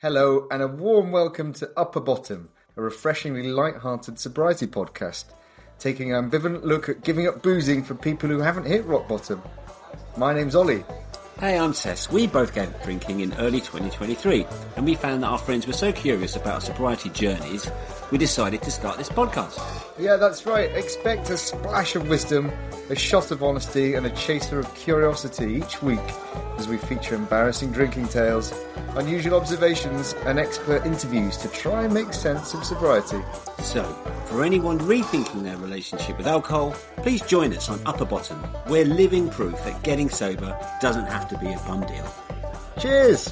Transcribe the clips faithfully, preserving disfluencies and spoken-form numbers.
Hello, and a warm welcome to Upper Bottom, a refreshingly light-hearted sobriety podcast, taking an ambivalent look at giving up boozing for people who haven't hit rock bottom. My name's Ollie. Hey, I'm Sess. We both gave up drinking in early twenty twenty-three, and we found that our friends were so curious about our sobriety journeys, we decided to start this podcast. Yeah, that's right. Expect a splash of wisdom, a shot of honesty, and a chaser of curiosity each week as we feature embarrassing drinking tales, unusual observations, and expert interviews to try and make sense of sobriety. So, for anyone rethinking their relationship with alcohol, please join us on Upper Bottom. We're living proof that getting sober doesn't have to be a bum deal. Cheers!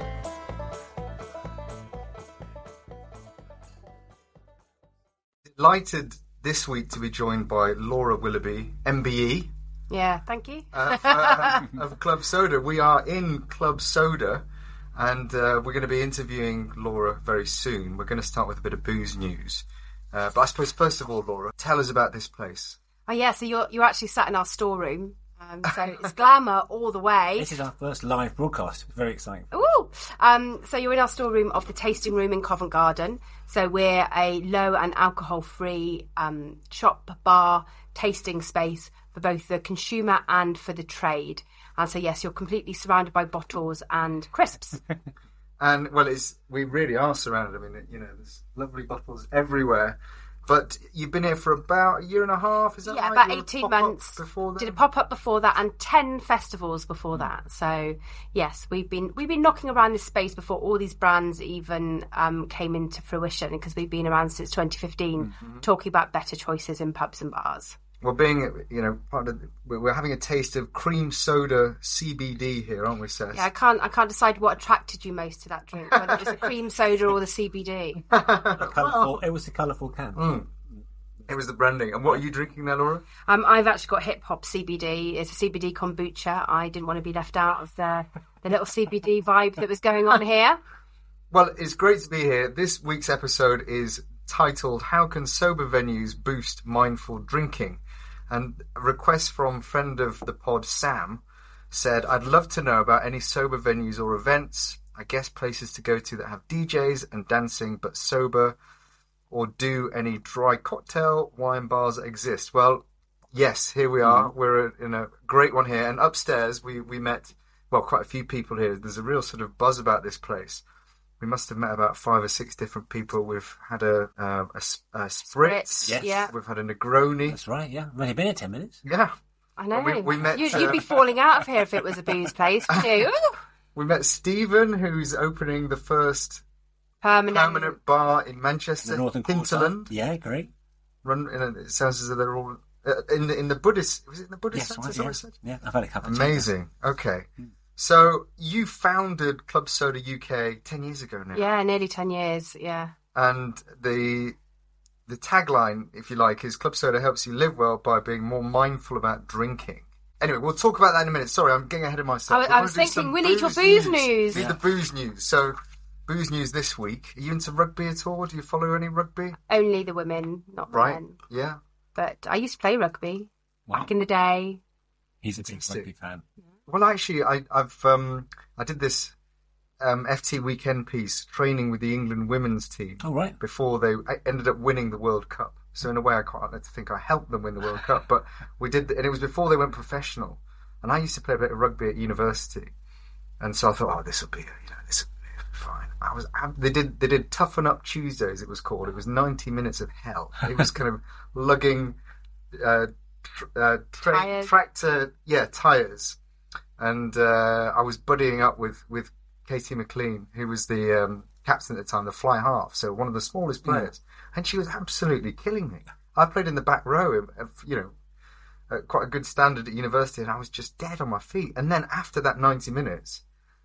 Delighted this week to be joined by Laura Willoughby, M B E. Yeah, thank you. uh, uh, of Club Soda. We are in Club Soda, and uh, we're going to be interviewing Laura very soon. We're going to start with a bit of booze news. Uh, but I suppose, first of all, Laura, tell us about this place. Oh, yeah, so you're, you're actually sat in our storeroom. Um, so it's glamour all the way. This is our first live broadcast. Very exciting. Ooh! Um, so you're in our storeroom of the Tasting Room in Covent Garden. So we're a low and alcohol-free um, shop, bar, tasting space for both the consumer and for the trade. And so, yes, you're completely surrounded by bottles and crisps. And, well, it's we really are surrounded. I mean, you know, there's lovely bottles everywhere. But you've been here for about a year and a half, is that yeah, right? about You had a eighteen pop-up months. Before that? Did a pop-up before that and ten festivals before that. So, yes, we've been we've been knocking around this space before all these brands even um, came into fruition, because we've been around since twenty fifteen, mm-hmm. talking about better choices in pubs and bars. Well, being, you know, part of the, we're having a taste of cream soda C B D here, aren't we, Sess? Yeah, I can't I can't decide what attracted you most to that drink, whether it was the cream soda or the C B D. Colourful, it was a colourful can. Mm. It was the branding. And what are you drinking now, Laura? Um, I've actually got Hip Hop C B D. It's a C B D kombucha. I didn't want to be left out of the, the little C B D vibe that was going on here. Well, it's great to be here. This week's episode is titled, How Can Sober Venues Boost Mindful Drinking? And a request from friend of the pod, Sam, said, I'd love to know about any sober venues or events, I guess places to go to that have D Js and dancing but sober, or do any dry cocktail wine bars exist? Well, yes, here we are. Mm. We're in a great one here. And upstairs, we, we met, well, quite a few people here. There's a real sort of buzz about this place. We must have met about five or six different people. We've had a uh, a, a spritz. Spritz, yes. Yeah. We've had a Negroni. That's right, yeah. We've only been here ten minutes. Yeah. I know. We, we met, you'd, uh, you'd be falling out of here if it was a booze place, wouldn't you? We met Stephen, who's opening the first permanent, permanent bar in Manchester. The Northern Hinterland. Yeah, great. Run. In a, it sounds as though they're all uh, in the in the Buddhist. Was it in the Buddhist? Yes, Centre, right, yeah. yeah. What I said? Yeah, I've had a couple. Amazing. Of okay. Mm. So you founded Club Soda U K ten years ago now. Yeah, nearly ten years. Yeah. And the the tagline, if you like, is Club Soda helps you live well by being more mindful about drinking. Anyway, we'll talk about that in a minute. Sorry, I'm getting ahead of myself. I, I was thinking we need your booze news. news. We need yeah. the booze news. So, booze news this week. Are you into rugby at all? Do you follow any rugby? Only the women, not the right. men. Yeah. But I used to play rugby wow. back in the day. He's a big rugby fan. Well, actually, I, I've um, I did this um, F T weekend piece training with the England women's team. Oh, right. Before they ended up winning the World Cup. So in a way, I can't like to think I helped them win the World Cup, but we did, and it was before they went professional. And I used to play a bit of rugby at university, and so I thought, oh, this will be, you know, this will be fine. I was, they did, they did Toughen Up Tuesdays. It was called. It was ninety minutes of hell. It was kind of lugging uh, tr- uh, tra- tractor, yeah, tires. And uh, I was buddying up with, with Katie McLean, who was the um, captain at the time, the fly half, so one of the smallest players. Mm. And she was absolutely killing me. I played in the back row, you know, at quite a good standard at university, and I was just dead on my feet. And then after that ninety minutes,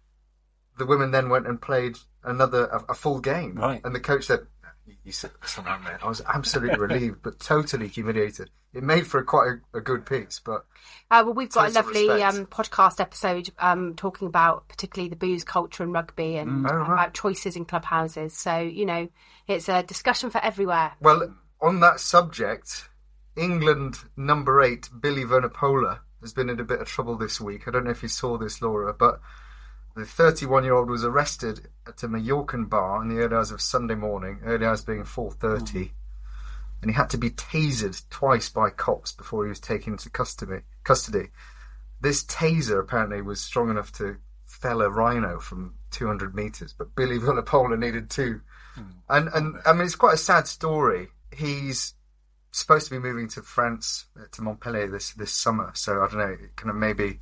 the women then went and played another, a, a full game. Right. And the coach said, you said something, man. I was absolutely relieved, but totally humiliated. It made for a, quite a, a good piece, but uh, well, we've got a lovely um, podcast episode um, talking about particularly the booze culture in rugby and mm. oh, right. about choices in clubhouses. So you know, it's a discussion for everywhere. Well, on that subject, England number eight Billy Vunipola has been in a bit of trouble this week. I don't know if you saw this, Laura, but the thirty-one-year-old was arrested at a Mallorcan bar in the early hours of Sunday morning, early hours being four thirty, mm. and he had to be tasered twice by cops before he was taken into custody. Custody. This taser apparently was strong enough to fell a rhino from two hundred metres, but Billy Vunipola needed two. Mm. And, and I mean, it's quite a sad story. He's supposed to be moving to France, to Montpellier this, this summer, so I don't know, kind of maybe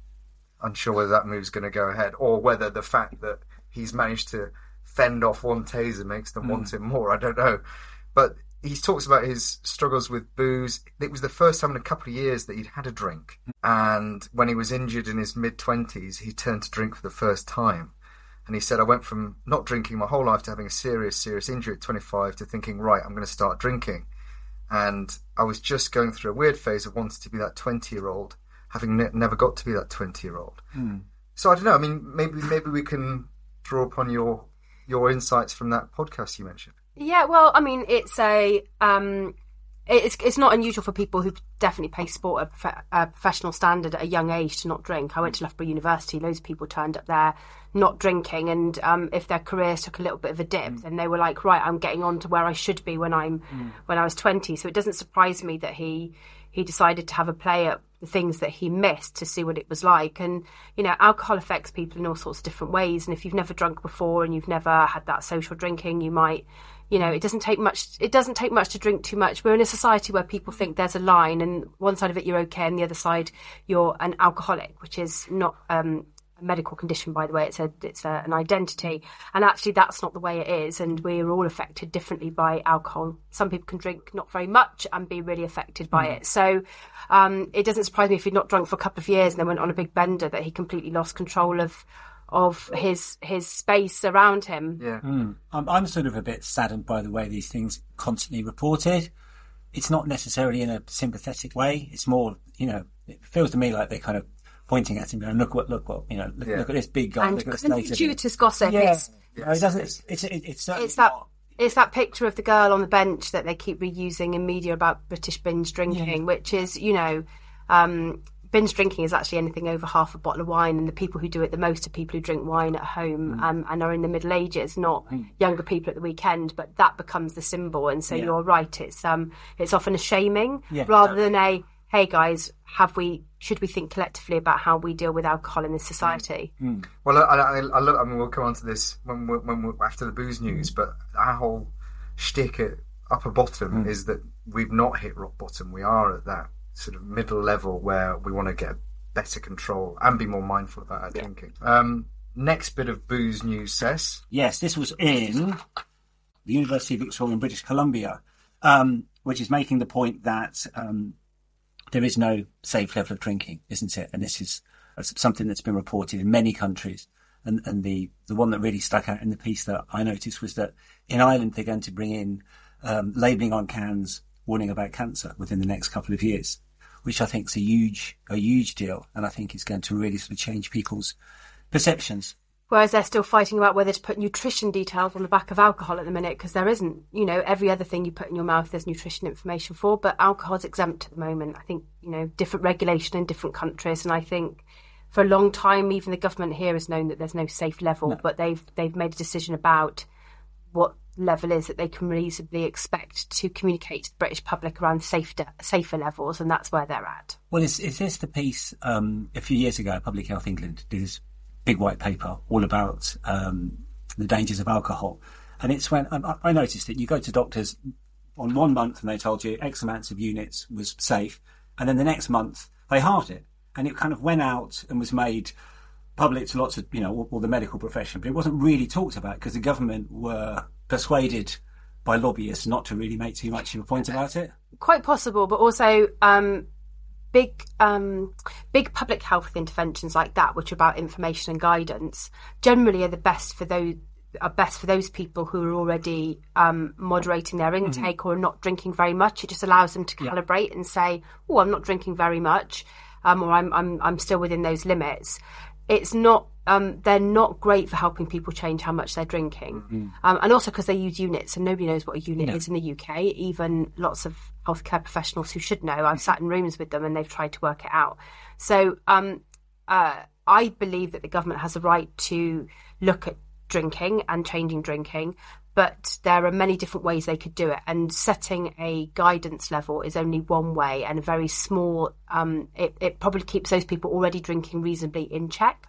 unsure whether that move's going to go ahead, or whether the fact that he's managed to fend off one taser makes them mm. want him more. I don't know. But he talks about his struggles with booze. It was the first time in a couple of years that he'd had a drink. And when he was injured in his mid-twenties, he turned to drink for the first time. And he said, I went from not drinking my whole life to having a serious, serious injury at twenty-five to thinking, right, I'm going to start drinking. And I was just going through a weird phase of wanting to be that twenty-year-old, having ne- never got to be that twenty-year-old. Mm. So I don't know. I mean, maybe maybe we can draw upon your your insights from that podcast you mentioned. Yeah, well, I mean, it's a um, it's it's not unusual for people who definitely play sport at prof- a professional standard at a young age to not drink. I went to Loughborough University. Loads of people turned up there not drinking, and um, if their careers took a little bit of a dip, mm. then they were like, right, I'm getting on to where I should be when I'm mm. when I was twenty. So it doesn't surprise me that he he decided to have a play at the things that he missed to see what it was like. And, you know, alcohol affects people in all sorts of different ways. And if you've never drunk before and you've never had that social drinking, you might, you know, it doesn't take much, it doesn't take much to drink too much. We're in a society where people think there's a line, and one side of it you're okay, and the other side you're an alcoholic, which is not um, a medical condition, by the way. It's a, it's a, an identity. And actually that's not the way it is. And we're all affected differently by alcohol. Some people can drink not very much and be really affected by mm. it. So um, it doesn't surprise me if he'd not drunk for a couple of years and then went on a big bender that he completely lost control of of his his space around him. Yeah, mm. I'm, I'm sort of a bit saddened by the way these things constantly reported. It's not necessarily in a sympathetic way. It's more, you know, it feels to me like they're kind of pointing at him and look what look what you know look, yeah. look at this big guy. And look at this gratuitous gossip. Yeah, it's, yes. no, it doesn't. It's it's it's, it's, it's that. Not. It's that picture of the girl on the bench that they keep reusing in media about British binge drinking, yeah. which is, you know, um, binge drinking is actually anything over half a bottle of wine, and the people who do it the most are people who drink wine at home mm. um, and are in the Middle Ages, not mm. younger people at the weekend. But that becomes the symbol, and so yeah. you're right. It's um, it's often a shaming yeah, rather totally. than a, hey guys, have we? Should we think collectively about how we deal with alcohol in this society? Mm. Well, I, I, I look. I mean, we'll come on to this when we're, when we're after the booze news. But our whole shtick at Upper Bottom mm. is that we've not hit rock bottom. We are at that sort of middle level where we want to get better control and be more mindful about our yeah. drinking. Um, next bit of booze news, Sess. Yes, this was in the University of Victoria in British Columbia, um, which is making the point that um, there is no safe level of drinking, isn't it? And this is something that's been reported in many countries. And, and the, the one that really stuck out in the piece that I noticed was that in Ireland, they're going to bring in um, labelling on cans, warning about cancer within the next couple of years, which I think is a huge, a huge deal. And I think it's going to really sort of change people's perceptions. Whereas they're still fighting about whether to put nutrition details on the back of alcohol at the minute, because there isn't. You know, every other thing you put in your mouth, there's nutrition information for, but alcohol's exempt at the moment. I think, you know, different regulation in different countries. And I think for a long time, even the government here has known that there's no safe level, no. but they've they've made a decision about what level is that they can reasonably expect to communicate to the British public around safer, safer levels, and that's where they're at. Well, is, is this the piece, um, a few years ago, Public Health England did this big white paper all about um, the dangers of alcohol. And it's when I, I noticed that you go to doctors on one month and they told you X amounts of units was safe, and then the next month they halved it, and it kind of went out and was made public to lots of, you know, all, all the medical profession, but it wasn't really talked about because the government were persuaded by lobbyists not to really make too much of a point about it. Quite possible, but also um, big um, big public health interventions like that, which are about information and guidance, generally are the best for those are best for those people who are already um, moderating their intake mm-hmm. or are not drinking very much. It just allows them to calibrate yeah. and say, "Oh, I'm not drinking very much," um, or "I'm I'm I'm still within those limits." It's not. Um, they're not great for helping people change how much they're drinking, mm-hmm. um, and also because they use units, and nobody knows what a unit no. is in the U K. Even lots of healthcare professionals who should know. I've sat in rooms with them, and they've tried to work it out. So um, uh, I believe that the government has a right to look at drinking and changing drinking, but there are many different ways they could do it, and setting a guidance level is only one way, and a very small, um, it, it probably keeps those people already drinking reasonably in check.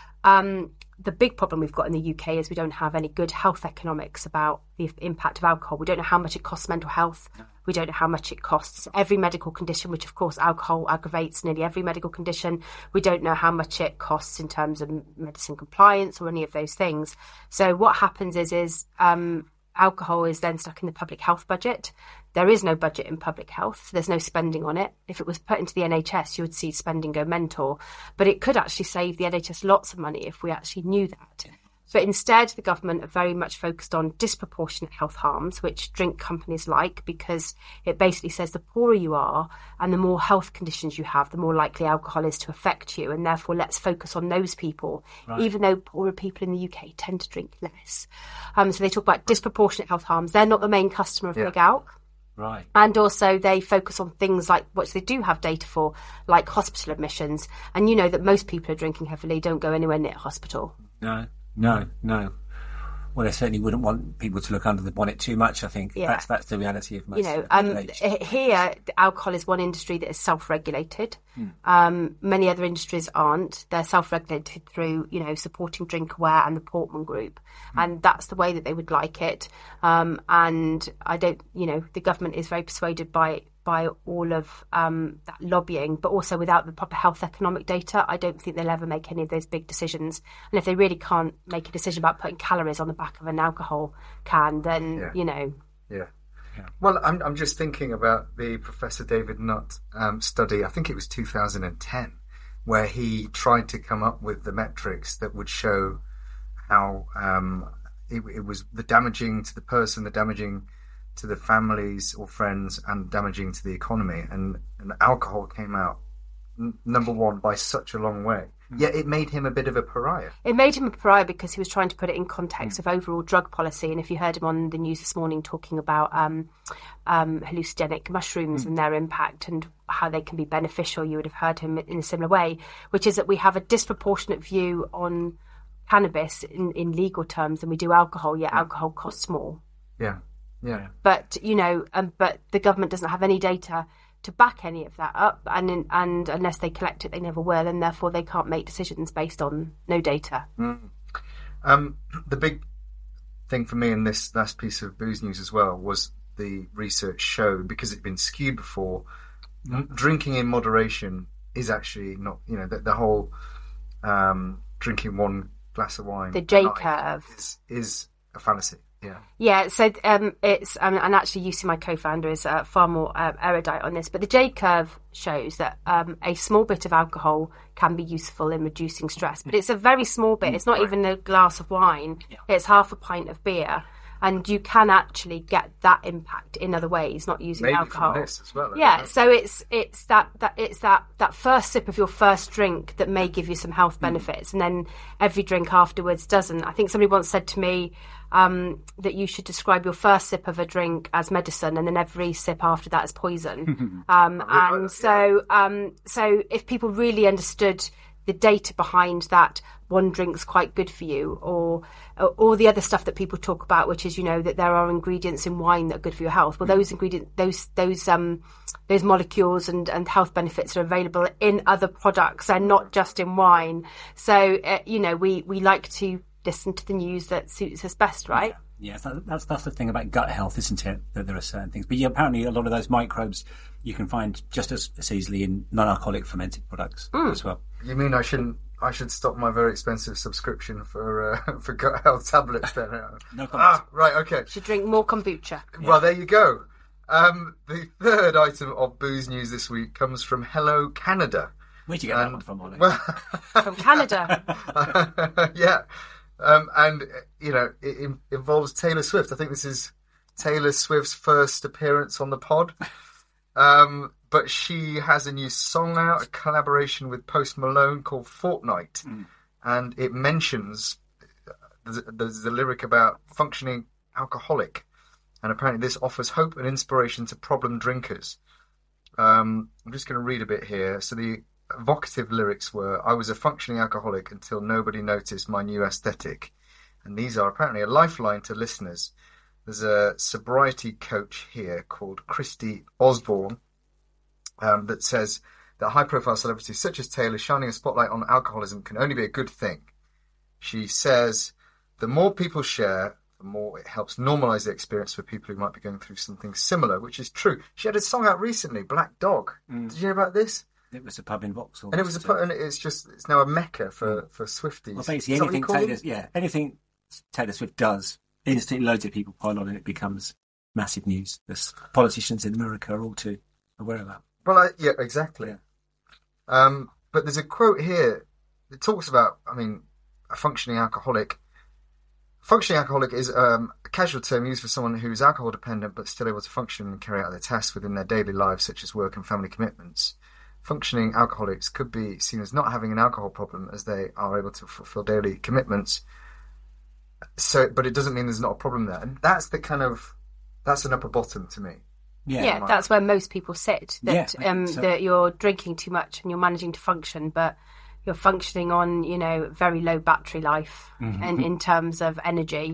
Um, the big problem we've got in the U K is we don't have any good health economics about the impact of alcohol. We don't know how much it costs mental health. We don't know how much it costs every medical condition, which of course alcohol aggravates nearly every medical condition. We don't know how much it costs in terms of medicine compliance or any of those things. So what happens is, is um, alcohol is then stuck in the public health budget. There is no budget in public health. There's no spending on it. If it was put into the N H S, you would see spending go mental. But it could actually save the N H S lots of money if we actually knew that. But instead, the government are very much focused on disproportionate health harms, which drink companies like, because it basically says the poorer you are and the more health conditions you have, the more likely alcohol is to affect you. And therefore, let's focus on those people, right. Even though poorer people in the U K tend to drink less. Um, so they talk about disproportionate health harms. They're not the main customer of yeah. Big Alc. Right. And also they focus on things like, which they do have data for, like hospital admissions. And you know that most people who are drinking heavily don't go anywhere near hospital. No, no, no. Well, they certainly wouldn't want people to look under the bonnet too much, I think. Yeah. That's that's the reality of most. You know, um, here, alcohol is one industry that is self-regulated. Hmm. Um, many other industries aren't. They're self-regulated through, you know, supporting Drinkaware and the Portman Group. Hmm. And that's the way that they would like it. Um, and I don't, you know, the government is very persuaded by by all of um, that lobbying, but also without the proper health economic data, I don't think they'll ever make any of those big decisions. And if they really can't make a decision about putting calories on the back of an alcohol can, then, yeah. you know. Yeah. yeah. Well, I'm I'm just thinking about the Professor David Nutt um, study, I think it was two thousand ten, where he tried to come up with the metrics that would show how um, it, it was the damaging to the person, the damaging to the families or friends, and damaging to the economy, and, and alcohol came out n- number one by such a long way. Mm. Yet it made him a bit of a pariah. It made him a pariah because he was trying to put it in context mm. of overall drug policy. And if you heard him on the news this morning talking about um, um, hallucinogenic mushrooms mm. and their impact and how they can be beneficial, you would have heard him in a similar way, which is that we have a disproportionate view on cannabis in, in legal terms than we do alcohol, yet mm. alcohol costs more. Yeah. Yeah, but you know, um, but the government doesn't have any data to back any of that up, and in, and unless they collect it, they never will, and therefore they can't make decisions based on no data. Mm. Um, the big thing for me in this last piece of booze news as well was the research showed, because it'd been skewed before, mm. drinking in moderation is actually not, you know, the, the whole um, drinking one glass of wine, the J curve, is, is a fallacy. Yeah. Yeah. So um, it's um, and actually, U C, my co-founder, is uh, far more uh, erudite on this. But the J curve shows that um, a small bit of alcohol can be useful in reducing stress, but it's a very small bit. It's not even a glass of wine. Yeah. It's half a pint of beer, and you can actually get that impact in other ways, not using Maybe alcohol. From this as well, yeah. So it's it's that, that it's that that first sip of your first drink that may give you some health benefits, mm. and then every drink afterwards doesn't. I think somebody once said to me, Um, that you should describe your first sip of a drink as medicine, and then every sip after that as poison. um, and so, um, so if people really understood the data behind that, one drink's quite good for you, or or the other stuff that people talk about, which is, you know, that there are ingredients in wine that are good for your health. Well, those ingredients, those those um those molecules and, and health benefits are available in other products and not just in wine. So uh, you know, we we like to listen to the news that suits us best, right? Yeah, yeah, that's that's the thing about gut health, isn't it? That there are certain things, but yeah, apparently a lot of those microbes you can find just as, as easily in non-alcoholic fermented products mm. as well. You mean I shouldn't? I should stop my very expensive subscription for uh, for gut health tablets then? No comments. Ah, right, okay. Should drink more kombucha. Well, yeah. There you go. Um, the third item of booze news this week comes from Hello Canada. Where'd you get and, that one from, Ollie? Well, from Canada. Yeah. Um, and, you know, it, it involves Taylor Swift. I think this is Taylor Swift's first appearance on the pod. Um, but she has a new song out, a collaboration with Post Malone called Fortnite. Mm. And it mentions, there's, there's a lyric about functioning alcoholic. And apparently this offers hope and inspiration to problem drinkers. Um, I'm just going to read a bit here. So the evocative lyrics were, "I was a functioning alcoholic until nobody noticed my new aesthetic." And these are apparently a lifeline to listeners. There's a sobriety coach here called Christy Osborne um, that says that high-profile celebrities such as Taylor shining a spotlight on alcoholism can only be a good thing. She says, the more people share, the more it helps normalise the experience for people who might be going through something similar, which is true. She had a song out recently, Black Dog. Mm. Did you hear about this? It was a pub in Vauxhall. And it was a pub, and it's just, it's now a mecca for, mm. for Swifties. Well, basically, anything Taylor, yeah, anything Taylor Swift does, instantly loads of people pile on and it becomes massive news. The politicians in America are all too aware of that. Well, I, yeah, exactly. Yeah. Um, but there's a quote here that talks about, I mean, a functioning alcoholic. Functioning alcoholic is um, a casual term used for someone who's alcohol dependent but still able to function and carry out their tasks within their daily lives, such as work and family commitments. Functioning alcoholics could be seen as not having an alcohol problem, as they are able to fulfill daily commitments. So, but it doesn't mean there's not a problem there, and that's the kind of that's an upper bottom to me. Yeah, yeah, that's where most people sit. That yeah, um, so. that you're drinking too much and you're managing to function, but you're functioning on, you know, very low battery life, mm-hmm. and in terms of energy.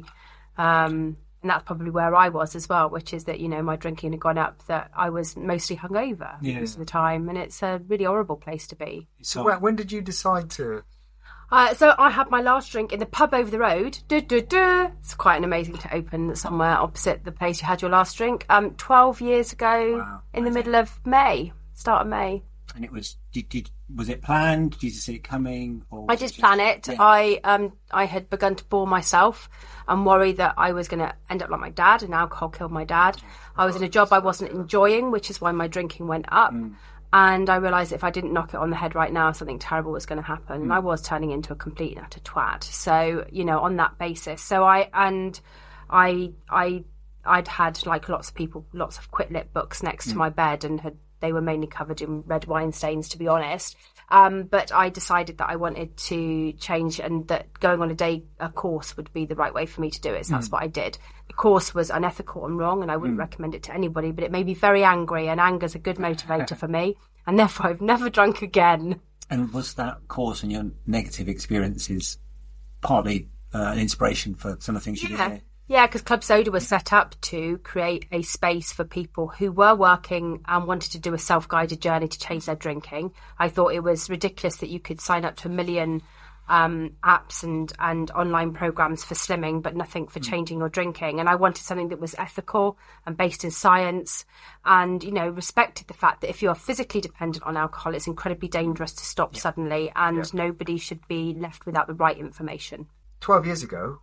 Um, and that's probably where I was as well, which is that, you know, my drinking had gone up, that I was mostly hungover yeah. most of the time, and it's a really horrible place to be. So when, when did you decide to? Uh, so I had my last drink in the pub over the road. Du, du, du. It's quite an amazing to open somewhere opposite the place you had your last drink. Um, twelve years ago, wow. in the middle of May, start of May. And it was, did, did was it planned? Did you see it coming? Or I did plan it. Yeah. I um I had begun to bore myself and worry that I was going to end up like my dad, and alcohol killed my dad. I was in a job I wasn't enjoying, which is why my drinking went up. Mm. And I realised if I didn't knock it on the head right now, something terrible was going to happen. Mm. And I was turning into a complete and utter twat. So, you know, on that basis. So I, and I, I, I'd had like lots of people, lots of quit lit books next mm. to my bed, and had, they were mainly covered in red wine stains, to be honest. Um, but I decided that I wanted to change, and that going on a day, a course would be the right way for me to do it. So that's mm. what I did. The course was unethical and wrong, and I wouldn't mm. recommend it to anybody, but it made me very angry, and anger's a good motivator for me. And therefore I've never drunk again. And was that course and your negative experiences partly uh, an inspiration for some of the things you yeah. did there? Yeah, because Club Soda was set up to create a space for people who were working and wanted to do a self-guided journey to change their drinking. I thought it was ridiculous that you could sign up to a million um, apps and, and online programs for slimming, but nothing for mm. changing your drinking. And I wanted something that was ethical and based in science, and, you know, respected the fact that if you are physically dependent on alcohol, it's incredibly dangerous to stop yeah. suddenly, and yeah. nobody should be left without the right information. Twelve years ago,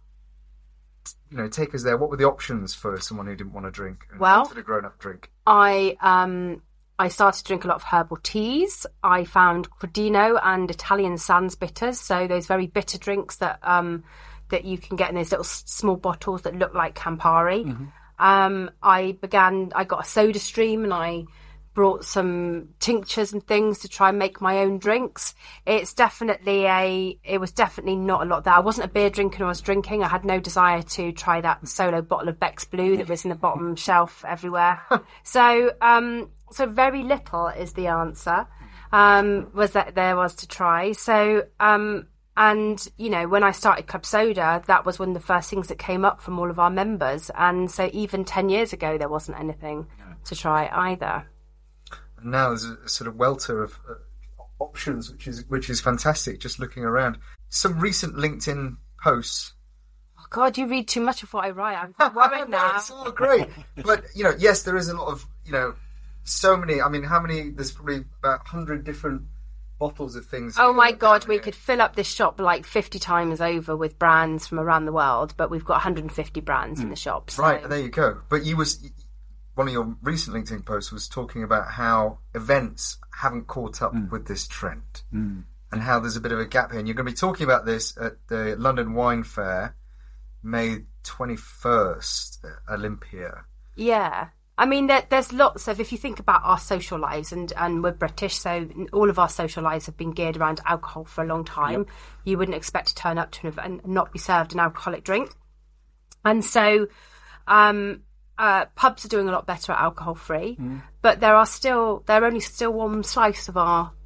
you know, take us there. What were the options for someone who didn't want to drink and well, wanted a grown-up drink? I um I started to drink a lot of herbal teas. I found Crodino and Italian Sans bitters, so those very bitter drinks that um that you can get in those little small bottles that look like Campari. Mm-hmm. Um, I began. I got a Soda Stream, and I brought some tinctures and things to try and make my own drinks. It's definitely a, it was definitely not a lot there. I wasn't a beer drinker when I was drinking. I had no desire to try that solo bottle of Beck's Blue that was in the bottom shelf everywhere. So, um, so very little is the answer, um, was that there was to try. So, um, and, you know, when I started Club Soda, that was one of the first things that came up from all of our members. And so even ten years ago, there wasn't anything to try either. Now there's a sort of welter of uh, options, which is which is fantastic. Just looking around, some recent LinkedIn posts. Oh God, you read too much of what I write. I'm quite worried no, now. It's all great, but you know, yes, there is a lot of, you know, so many. I mean, how many? There's probably about a hundred different bottles of things. Oh my God, we could fill up this shop like fifty times over with brands from around the world, but we've got one hundred fifty brands mm. in the shop. So. Right, there you go. But you was. One of your recent LinkedIn posts was talking about how events haven't caught up mm. with this trend, mm. and how there's a bit of a gap here. And you're going to be talking about this at the London Wine Fair, May twenty-first, at Olympia. Yeah. I mean, there, there's lots of, if you think about our social lives, and, and we're British, so all of our social lives have been geared around alcohol for a long time. Yep. You wouldn't expect to turn up to an event and not be served an alcoholic drink. And so... um Uh, pubs are doing a lot better at alcohol free, mm. but there are still they're only still one slice of our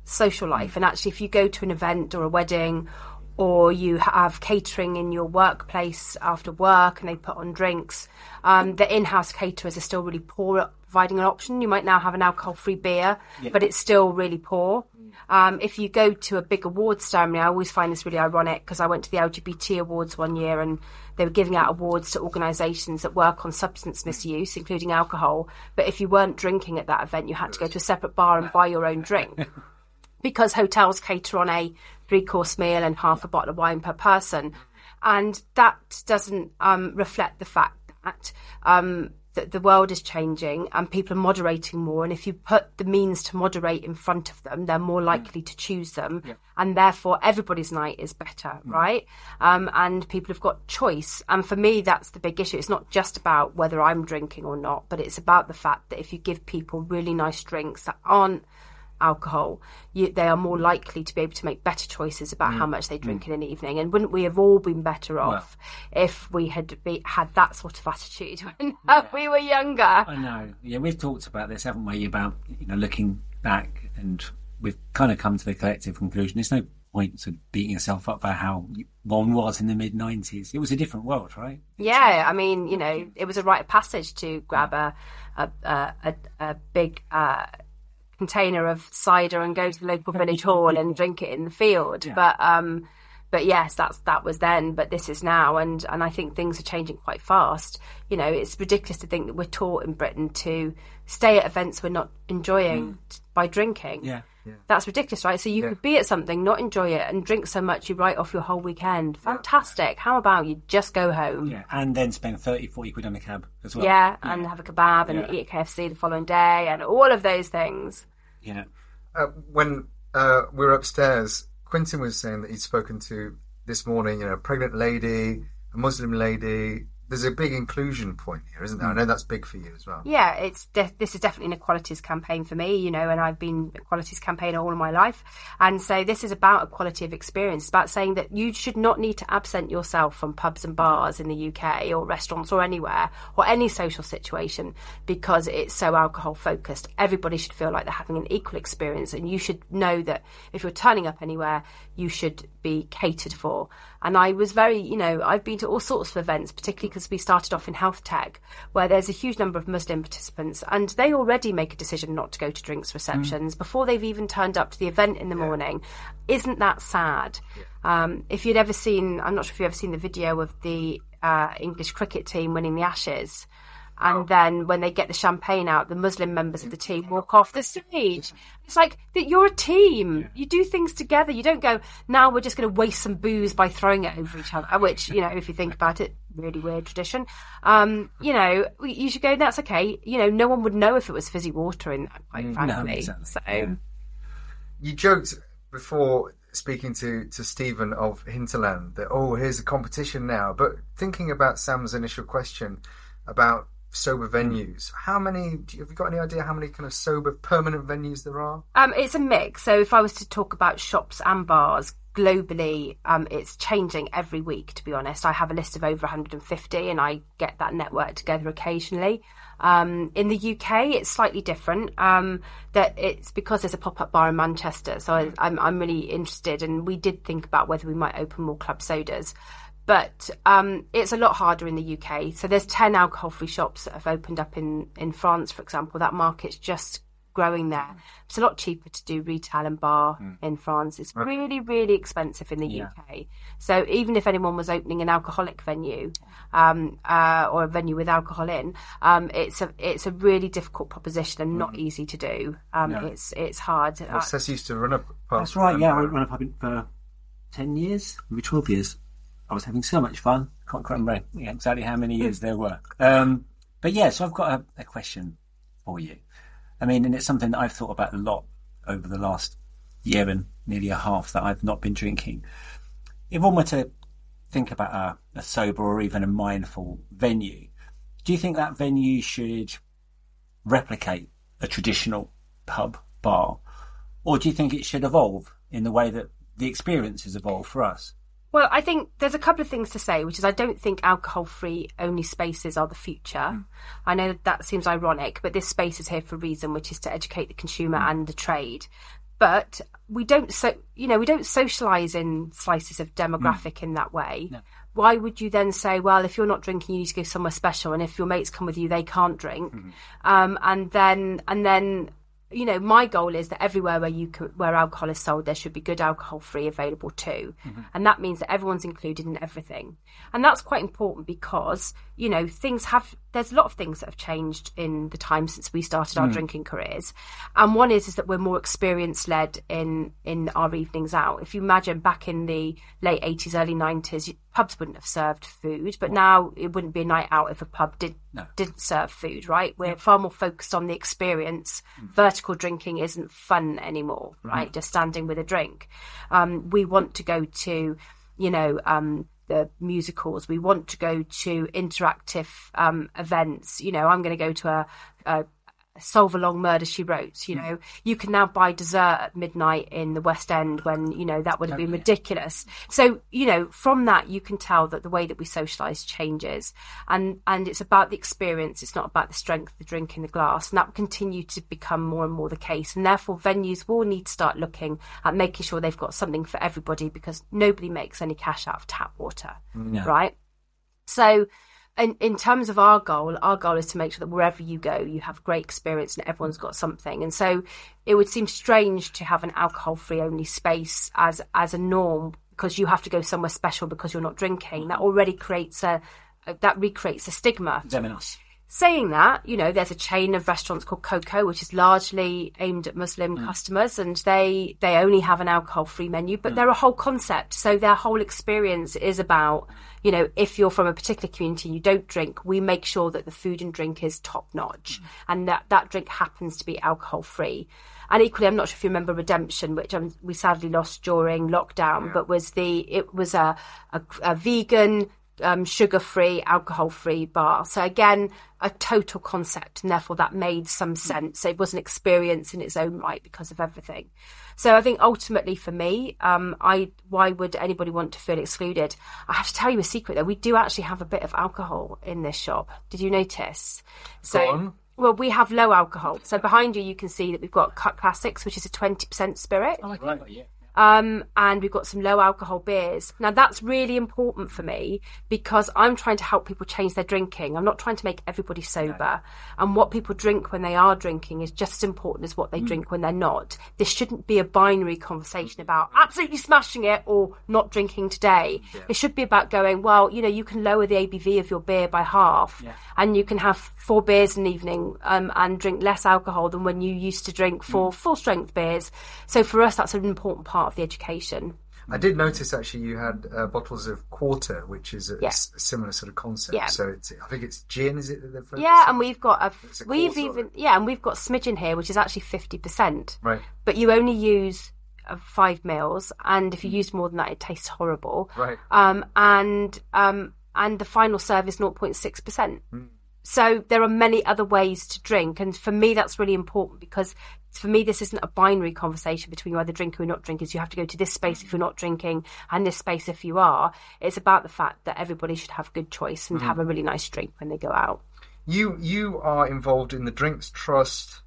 social life. And actually, if you go to an event or a wedding, or you have catering in your workplace after work and they put on drinks, um, the in-house caterers are still really poor at providing an option. You might now have an alcohol-free beer, yeah. but it's still really poor. Um, if you go to a big awards ceremony, I always find this really ironic because I went to the L G B T awards one year and they were giving out awards to organisations that work on substance misuse, including alcohol. But if you weren't drinking at that event, you had to go to a separate bar and buy your own drink. Because hotels cater on a three-course meal and half a bottle of wine per person. And that doesn't um, reflect the fact that, um, that the world is changing and people are moderating more. And if you put the means to moderate in front of them, they're more likely to choose them. Yeah. And therefore, everybody's night is better, mm. right? Um, and people have got choice. And for me, that's the big issue. It's not just about whether I'm drinking or not, but it's about the fact that if you give people really nice drinks that aren't alcohol, you, they are more likely to be able to make better choices about mm. how much they drink mm. in an evening. And wouldn't we have all been better off well, if we had be, had that sort of attitude when yeah. we were younger? I know. Yeah, we've talked about this, haven't we? About, you know, looking back, and we've kind of come to the collective conclusion. There's no point to beating yourself up about how one was in the mid nineties. It was a different world, right? Yeah, I mean, you know, it was a rite of passage to grab a a a, a, a big. Uh, container of cider and go to the local village hall and drink it in the field. Yeah. But um, but yes, that's that was then. But this is now, and and I think things are changing quite fast. You know, it's ridiculous to think that we're taught in Britain to stay at events we're not enjoying mm. by drinking. Yeah. yeah, that's ridiculous, right? So you yeah. could be at something, not enjoy it, and drink so much you write off your whole weekend. Fantastic. Yeah. How about you just go home? Yeah, and then spend thirty, forty quid on a cab as well. Yeah, yeah. and have a kebab and yeah. eat at K F C the following day and all of those things. Yeah. Uh, when uh, we were upstairs, Quentin was saying that he'd spoken to this morning, you know, a pregnant lady, a Muslim lady. There's a big inclusion point here, isn't there? I know that's big for you as well. Yeah, it's de- this is definitely an equalities campaign for me, you know, and I've been an equalities campaigner all of my life. And so this is about equality of experience. It's about saying that you should not need to absent yourself from pubs and bars in the U K or restaurants or anywhere or any social situation because it's so alcohol focused. Everybody should feel like they're having an equal experience, and you should know that if you're turning up anywhere, you should be catered for. And I was very, you know, I've been to all sorts of events, particularly because we started off in health tech, where there's a huge number of Muslim participants, and they already make a decision not to go to drinks receptions mm. before they've even turned up to the event in the yeah. morning. Isn't that sad? Yeah. Um, if you'd ever seen, I'm not sure if you've ever seen the video of the uh, English cricket team winning the Ashes. And oh. then when they get the champagne out, the Muslim members of the team walk off the stage. It's like, you're a team. Yeah. You do things together. You don't go, now we're just going to waste some booze by throwing it over each other, which, you know, if you think about it, really weird tradition. Um, you know, you should go, that's okay. You know, no one would know if it was fizzy water in that, quite frankly. No, exactly. So, yeah. You joked before speaking to, to Stephen of Hinterland that, oh, here's a competition now. But thinking about Sam's initial question about sober venues, how many have you got any idea how many kind of sober permanent venues there are? Um it's a mix. So if I was to talk about shops and bars globally, um it's changing every week, to be honest. I have a list of over one hundred fifty and I get that network together occasionally. Um in the U K it's slightly different, um that it's because there's a pop-up bar in Manchester, so I, I'm, I'm really interested, and we did think about whether we might open more club sodas. But um, it's a lot harder in the U K. So there's ten alcohol-free shops that have opened up in, in France, for example. That market's just growing there. It's a lot cheaper to do retail and bar mm. in France. It's really, really expensive in the yeah. U K. So even if anyone was opening an alcoholic venue um, uh, or a venue with alcohol in, um, it's a it's a really difficult proposition and not mm. easy to do. Um, no. It's it's hard. Well, Cess used to run a pub. That's right, yeah. I ran a pub for ten years, maybe twelve years. I was having so much fun. Can't quite remember exactly how many years there were. Um, but yeah, so I've got a, a question for you. I mean, and it's something that I've thought about a lot over the last year and nearly a half that I've not been drinking. If one were to think about a, a sober or even a mindful venue, do you think that venue should replicate a traditional pub, bar? Or do you think it should evolve in the way that the experience has evolved for us? Well, I think there's a couple of things to say, which is I don't think alcohol-free only spaces are the future. Mm. I know that, that seems ironic, but this space is here for a reason, which is to educate the consumer mm. and the trade. but we don't so you know we don't socialise in slices of demographic mm. in that way. No. Why would you then say, well, if you're not drinking, you need to go somewhere special, and if your mates come with you, they can't drink, mm-hmm. um, and then and then. You know, my goal is that everywhere where you can, where alcohol is sold, there should be good alcohol free available too. Mm-hmm. And that means that everyone's included in everything. And that's quite important because, you know, things have, there's a lot of things that have changed in the time since we started our mm. drinking careers. And one is, is that we're more experience led in, in our evenings out. If you imagine back in the late eighties, early nineties, pubs wouldn't have served food, but now it wouldn't be a night out if a pub did, no. didn't serve food, right? We're yeah. far more focused on the experience. Mm. Vertical drinking isn't fun anymore, right? Mm. Just standing with a drink. Um, we want to go to, you know, um, the musicals. We want to go to interactive um, events. You know, I'm going to go to a, a Solve Along Murder, She Wrote. You know, you can now buy dessert at midnight in the West End when, you know, that would have been ridiculous. So, you know, from that you can tell that the way that we socialise changes, and and it's about the experience. It's not about the strength of the drink in the glass, and that will continue to become more and more the case. And therefore, venues will need to start looking at making sure they've got something for everybody, because nobody makes any cash out of tap water, no. right? So. In, in terms of our goal, our goal is to make sure that wherever you go, you have great experience and everyone's got something. And so it would seem strange to have an alcohol-free only space as as a norm, because you have to go somewhere special because you're not drinking. That already creates a, that recreates a stigma. Dominus. Saying that, you know, there's a chain of restaurants called Coco, which is largely aimed at Muslim mm. customers, and they, they only have an alcohol-free menu, but mm. they're a whole concept. So their whole experience is about, you know, if you're from a particular community and you don't drink, we make sure that the food and drink is top-notch, mm. and that, that drink happens to be alcohol-free. And equally, I'm not sure if you remember Redemption, which um, we sadly lost during lockdown, yeah. but was the it was a, a, a vegan, Um, sugar-free, alcohol-free bar. So again, a total concept, and therefore that made some sense. It was an experience in its own right because of everything. So I think ultimately for me, um, I why would anybody want to feel excluded? I have to tell you a secret though. We do actually have a bit of alcohol in this shop. Did you notice? So, Go on. Well, we have low alcohol. So behind you, you can see that we've got Cut Classics, which is a twenty percent spirit. Oh, right. Yeah. Um, and we've got some low alcohol beers. Now that's really important for me because I'm trying to help people change their drinking. I'm not trying to make everybody sober. No. And what people drink when they are drinking is just as important as what they mm. drink when they're not. This shouldn't be a binary conversation about absolutely smashing it or not drinking today. Yeah. It should be about going, well, you know, you can lower the A B V of your beer by half yeah. and you can have four beers an evening um, and drink less alcohol than when you used to drink four mm. full strength beers. So for us, that's an important part of the education. I did notice actually you had uh, bottles of Quarter, which is a, yeah. s- similar sort of concept. Yeah. So it's, I think it's gin, is it? That they're yeah, and we've got a, a we've even yeah, and we've got smidgen here, which is actually fifty percent. Right. But you only use uh, five mils, and if you use more than that, it tastes horrible. Right. Um, and um, and the final serve is zero point six percent. Mm. So there are many other ways to drink, and for me that's really important because for me this isn't a binary conversation between you either drink or you're not drinking. So you have to go to this space if you're not drinking and this space if you are. It's about the fact that everybody should have good choice and mm. have a really nice drink when they go out. You you are involved in the Drinks Trust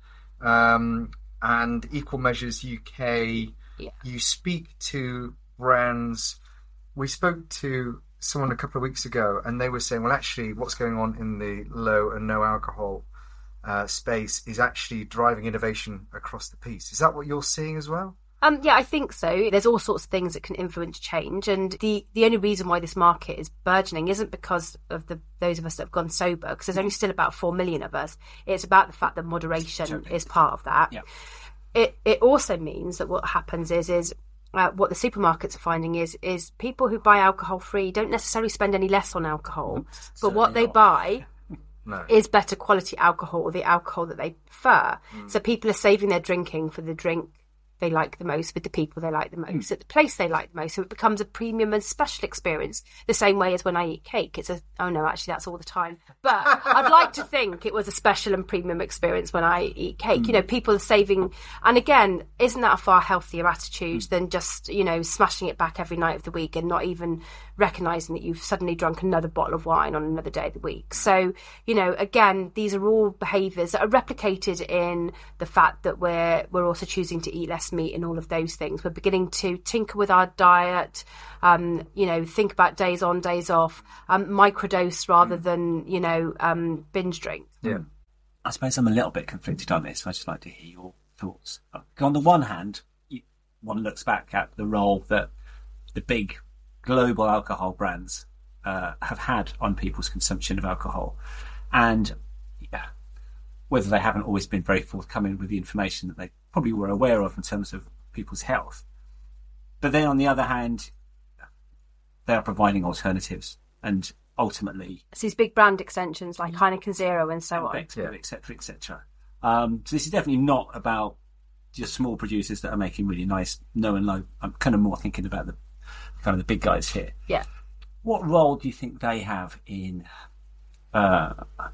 um, and Equal Measures U K. Yeah. You speak to brands. We spoke to someone a couple of weeks ago and they were saying, well, actually what's going on in the low and no alcohol uh, space is actually driving innovation across the piece. Is that what you're seeing as well? Um, yeah, I think so. There's all sorts of things that can influence change, and the, the only reason why this market is burgeoning isn't because of the those of us that have gone sober, because there's only still about four million of us. It's about the fact that moderation is part of that. Yeah. It it also means that what happens is is Uh, what the supermarkets are finding is is people who buy alcohol free don't necessarily spend any less on alcohol, Certainly but what they not. buy No. is better quality alcohol, or the alcohol that they prefer. Mm. So people are saving their drinking for the drink they like the most with the people they like the most mm. at the place they like the most. So it becomes a premium and special experience, the same way as when I eat cake. It's a, oh no, actually that's all the time. But I'd like to think it was a special and premium experience when I eat cake. Mm. You know, people are saving. And again, isn't that a far healthier attitude mm. than just, you know, smashing it back every night of the week and not even recognising that you've suddenly drunk another bottle of wine on another day of the week. So, you know, again, these are all behaviours that are replicated in the fact that we're we're also choosing to eat less meat and all of those things. We're beginning to tinker with our diet, um, you know, think about days on, days off, um, microdose rather than, you know, um, binge drink. Yeah. I suppose I'm a little bit conflicted on this. I'd just like to hear your thoughts. On the one hand, you, one looks back at the role that the big global alcohol brands uh, have had on people's consumption of alcohol, and yeah, whether they haven't always been very forthcoming with the information that they probably were aware of in terms of people's health. But then on the other hand, they are providing alternatives, and ultimately it's these big brand extensions like Heineken Zero and so on, et cetera, et cetera. Um, so this is definitely not about just small producers that are making really nice no and low. I'm kind of more thinking about the kind of the big guys here. Yeah. What role do you think they have in uh,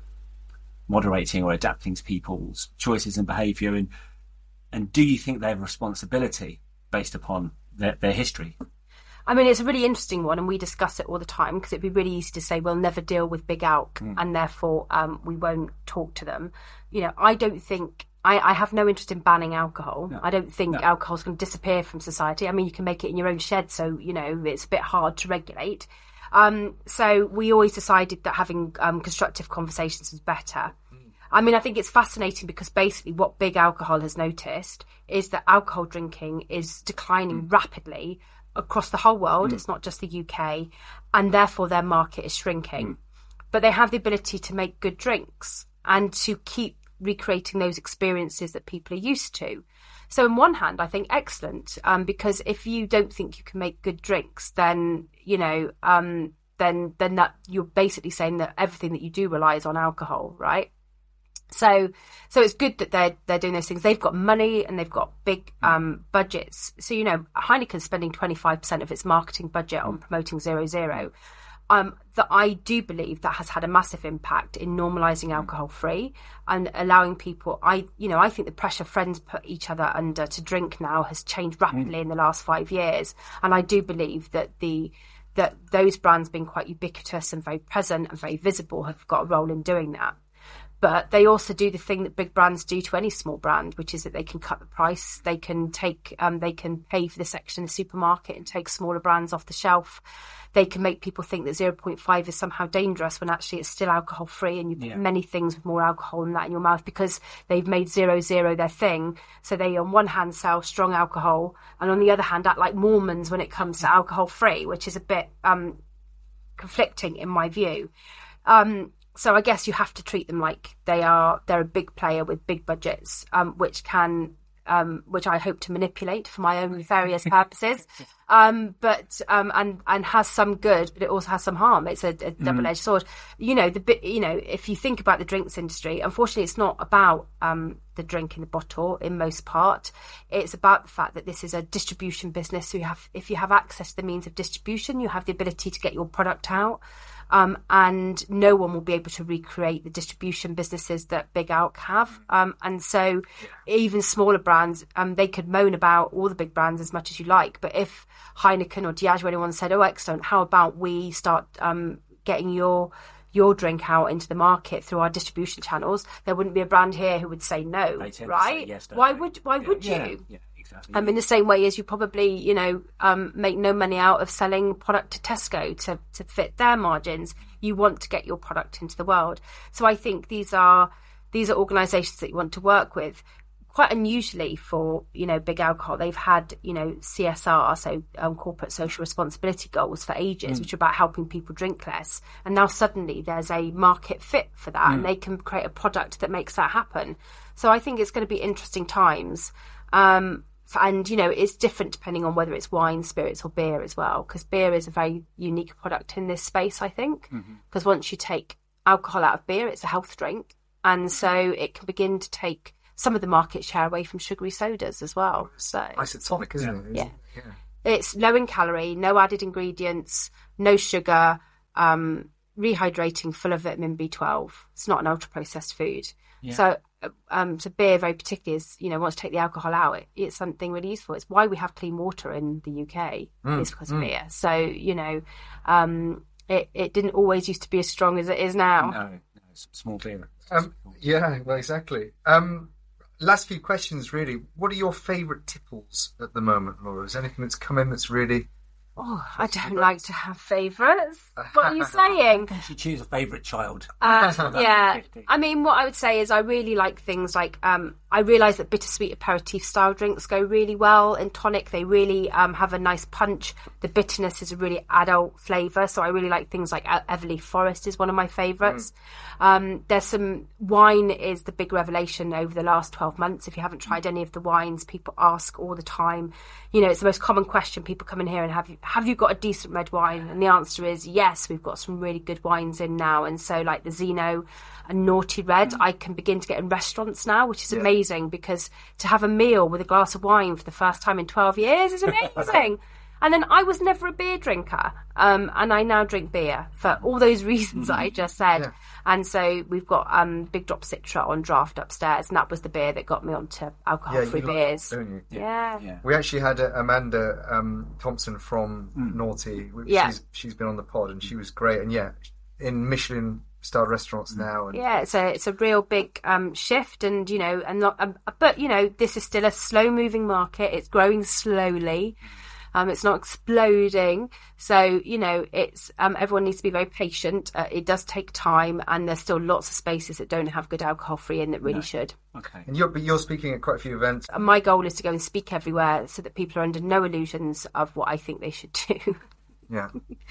moderating or adapting to people's choices and behaviour, and and do you think they have a responsibility based upon their, their history? I mean, it's a really interesting one, and we discuss it all the time, because it'd be really easy to say we'll never deal with big alc, mm. and therefore um, we won't talk to them. You know, I don't think, I, I have no interest in banning alcohol. No. I don't think no. alcohol's going to disappear from society. I mean, you can make it in your own shed, so, you know, it's a bit hard to regulate. Um, so we always decided that having um, constructive conversations was better. Mm. I mean, I think it's fascinating because basically what big alcohol has noticed is that alcohol drinking is declining mm. rapidly across the whole world. Mm. It's not just the U K, and therefore their market is shrinking. Mm. But they have the ability to make good drinks and to keep recreating those experiences that people are used to. So on one hand, I think excellent, um, because if you don't think you can make good drinks, then, you know, um, then then that you're basically saying that everything that you do relies on alcohol, right? So, so it's good that they're they're doing those things. They've got money and they've got big um, budgets. So, you know, Heineken's spending twenty-five percent of its marketing budget on promoting Zero Zero. Um, that I do believe that has had a massive impact in normalising alcohol free and allowing people. I, you know, I think the pressure friends put each other under to drink now has changed rapidly mm. in the last five years, and I do believe that the that those brands being quite ubiquitous and very present and very visible have got a role in doing that. But they also do the thing that big brands do to any small brand, which is that they can cut the price. They can take, um, they can pay for the section in the supermarket and take smaller brands off the shelf. They can make people think that zero point five is somehow dangerous when actually it's still alcohol free, and you put yeah. many things with more alcohol than that in your mouth because they've made zero zero their thing. So they, on one hand, sell strong alcohol, and on the other hand, act like Mormons when it comes to alcohol free, which is a bit um, conflicting in my view. Um, So I guess you have to treat them like they are. They're a big player with big budgets, um, which can, um, which I hope to manipulate for my own various purposes. Um, but um, and and has some good, but it also has some harm. It's a, a double-edged mm. sword. You know, the bit. You know, if you think about the drinks industry, unfortunately, it's not about um, the drink in the bottle in most part. It's about the fact that this is a distribution business. So you have, if you have access to the means of distribution, you have the ability to get your product out. Um, and no one will be able to recreate the distribution businesses that Big Alc have. Um, and so even smaller brands, um, they could moan about all the big brands as much as you like. But if Heineken or Diageo or anyone said, oh, excellent, how about we start um, getting your your drink out into the market through our distribution channels, there wouldn't be a brand here who would say no, right? Yes, why they? would why yeah. would you? Yeah. Yeah. Exactly. Um, in the same way as you probably, you know, um, make no money out of selling product to Tesco to, to fit their margins. You want to get your product into the world. So I think these are these are organisations that you want to work with. Quite unusually for, you know, big alcohol, they've had, you know, C S R, so um, corporate social responsibility goals for ages, mm. which are about helping people drink less. And now suddenly there's a market fit for that, mm. and they can create a product that makes that happen. So I think it's going to be interesting times. Um, And, you know, it's different depending on whether it's wine, spirits or beer as well, because beer is a very unique product in this space, I think, because mm-hmm. once you take alcohol out of beer, it's a health drink. And so it can begin to take some of the market share away from sugary sodas as well. So isotonic, isn't it? Yeah. yeah. It's low in calorie, no added ingredients, no sugar, um, rehydrating, full of vitamin B twelve. It's not an ultra processed food. Yeah. So, um, so beer very particularly is, you know, once to take the alcohol out, it, it's something really useful. It's why we have clean water in the U K. Mm, It's because mm. of beer. So, you know, um, it, it didn't always used to be as strong as it is now. No, no, it's small beer. Um, yeah, well, exactly. Um, last few questions, really. What are your favourite tipples at the moment, Laura? Is there anything that's come in that's really... Oh, I don't like to have favourites. What are you saying? You should choose a favourite child. Uh, yeah, fifty. I mean, what I would say is I really like things like um, I realise that bittersweet aperitif style drinks go really well in tonic. They really um, have a nice punch. The bitterness is a really adult flavour, so I really like things like E- Everleaf Forest is one of my favourites. Mm. Um, there's some wine is the big revelation over the last twelve months. If you haven't tried any of the wines, people ask all the time. You know, it's the most common question. People come in here and have you have you got a decent red wine? And the answer is yes. We've got some really good wines in now, and so like the Zeno and Naughty Red, mm. I can begin to get in restaurants now, which is yeah. amazing, because to have a meal with a glass of wine for the first time in twelve years is amazing. And then I was never a beer drinker, um, and I now drink beer for all those reasons that I just said. Yeah. And so we've got um, Big Drop Citra on draft upstairs, and that was the beer that got me onto alcohol-free yeah, beers. Like, don't you? Yeah. Yeah. yeah. We actually had uh, Amanda um, Thompson from mm. Naughty. Yeah. She's, she's been on the pod, and she was great. And yeah, in Michelin-style restaurants now. And... Yeah, it's a it's a real big um, shift, and you know, and not, um, but you know, this is still a slow-moving market. It's growing slowly. Um, it's not exploding. So, you know, it's um, everyone needs to be very patient. Uh, it does take time, and there's still lots of spaces that don't have good alcohol free in that really no. should. Okay. And you're, but you're speaking at quite a few events. And my goal is to go and speak everywhere so that people are under no illusions of what I think they should do. Yeah.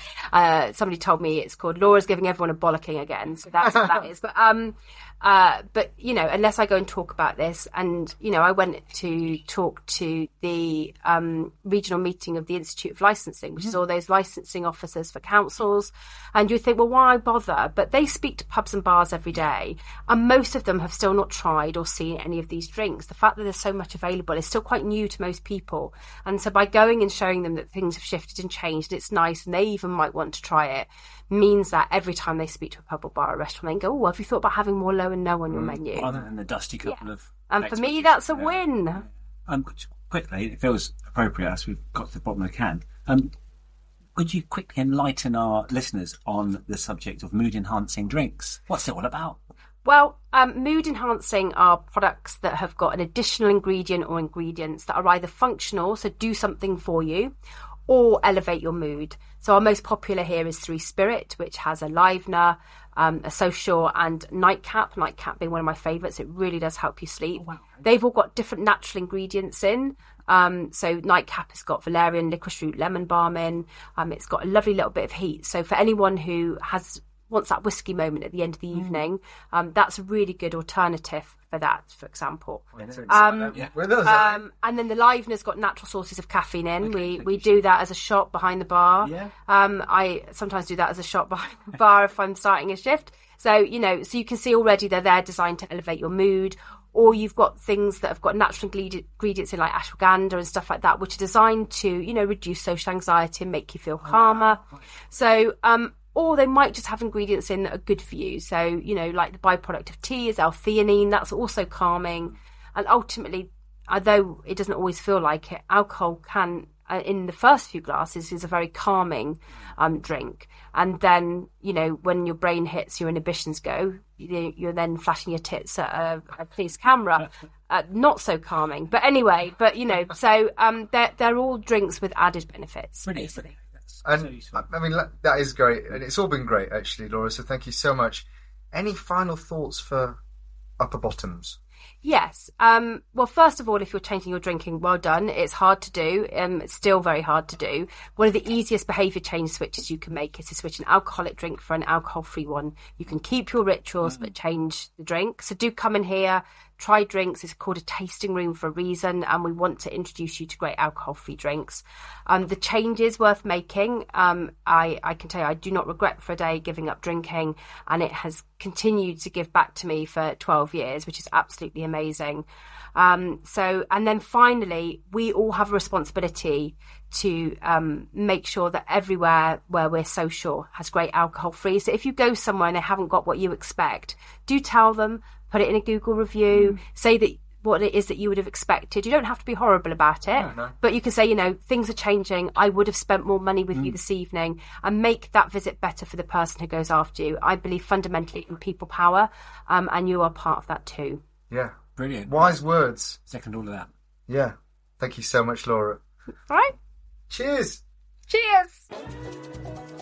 Uh, somebody told me it's called Laura's giving everyone a bollocking again. So that's what that is. But, um, uh, but, you know, unless I go and talk about this, and, you know, I went to talk to the um, regional meeting of the Institute of Licensing, which mm. is all those licensing officers for councils. And you think, well, why bother? But they speak to pubs and bars every day. And most of them have still not tried or seen any of these drinks. The fact that there's so much available is still quite new to most people. And so by going and showing them that things have shifted and changed, it's nice. And they even might want to try it, means that every time they speak to a pub or bar or restaurant, they go, oh, have you thought about having more low and no on your mm, menu? Rather than the dusty couple yeah. of... And for me, that's a yeah. win. Um, quickly, it feels appropriate as we've got to the bottom of the can. Um, would you quickly enlighten our listeners on the subject of mood-enhancing drinks? What's it all about? Well, um, mood enhancing are products that have got an additional ingredient or ingredients that are either functional, so do something for you, or elevate your mood. So our most popular here is Three Spirit, which has a livener, um, a social, and nightcap. Nightcap being one of my favourites. It really does help you sleep. Oh, wow. They've all got different natural ingredients in. Um, so nightcap has got valerian, licorice root, lemon balm in. Um, it's got a lovely little bit of heat. So for anyone who has wants that whiskey moment at the end of the mm. evening, um, that's a really good alternative for that, for example. Um, yeah. um, and then the livener's got natural sources of caffeine in. Okay, we we do that as a shot behind the bar. Yeah. Um, I sometimes do that as a shot behind the bar if I'm starting a shift. So, you know, so you can see already they're there designed to elevate your mood. Or you've got things that have got natural ingredients in, like ashwagandha and stuff like that, which are designed to, you know, reduce social anxiety and make you feel calmer. Oh, wow. So, um, or they might just have ingredients in that are good for you. So, you know, like the byproduct of tea is L-theanine. That's also calming. And ultimately, although it doesn't always feel like it, alcohol can, uh, in the first few glasses, is a very calming um, drink. And then, you know, when your brain hits, your inhibitions go, you, you're then flashing your tits at a, a police camera. Uh, not so calming. But anyway, but, you know, so um, they're, they're all drinks with added benefits. Really? Basically. And I mean, that is great. And it's all been great, actually, Laura. So thank you so much. Any final thoughts for Upper Bottoms? Yes. Um, well, first of all, if you're changing your drinking, well done. It's hard to do. Um, it's still very hard to do. One of the easiest behaviour change switches you can make is to switch an alcoholic drink for an alcohol-free one. You can keep your rituals, mm. but change the drink. So do come in here, Try Drinks is called a tasting room for a reason, and we want to introduce you to great alcohol-free drinks. Um, the change is worth making. Um, I, I can tell you, I do not regret for a day giving up drinking, and it has continued to give back to me for twelve years, which is absolutely amazing. Um, so, and then finally, we all have a responsibility to um, make sure that everywhere where we're social has great alcohol free. So if you go somewhere and they haven't got what you expect, do tell them, put it in a Google review, mm. say that what it is that you would have expected. You don't have to be horrible about it, no, no. but you can say, you know, things are changing. I would have spent more money with mm. you this evening, and make that visit better for the person who goes after you. I believe fundamentally in people power, um, and you are part of that too. Yeah. Brilliant. Wise words. Second all of that. Yeah. Thank you so much, Laura. All right. Cheers. Cheers.